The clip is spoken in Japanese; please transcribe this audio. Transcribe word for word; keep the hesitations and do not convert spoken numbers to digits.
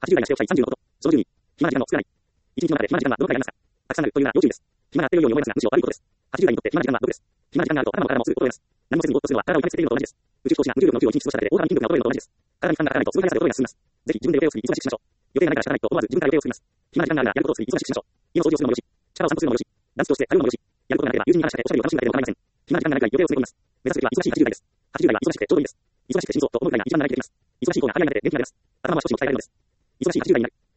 はちじゅう代がしておきたいさんじゅうのこと。そのじゅうに、暇な時間を作らない。一日の中で暇な時間はどのくらいありますか。たくさんあるというのは要注意です。暇がっているように思いますが、むしろ悪いことです。はちじゅう代にとって暇な時間はどうです。暇な時間があると頭も体もすぐ衰えます。何もせずにぼーっとするのは体を痛めつけているのと同じです。宇宙飛行士が無重力の宇宙を一日過ごしただけで大幅に筋力が衰えるのと同じです。体に負担がかからないと数ヶ月で衰えが進みます。ぜひ自分で予定を作り、忙しくしましょう。予定がないから仕方ないと思わず自分から予定を作ります。暇な時間があるならやることを作り、忙しくしましょう。家の掃除をするのもよし、力を散歩するのもよし、ダンスとして通うのもよし、やることがなければ友人に話しかけおしゃべりを楽しむだけでも構いません。暇な時間がないくらい予定を詰め込みます。目指すべきは忙しいはちじゅう代です。はちじゅう代は忙しくてちょうどいいです。忙しくて死ぬぞと思うぐらいが一番長生きできます。忙しい方が早い中で元気が出ます。頭は少しも鍛えられるのです。忙しいはちじゅう代になる。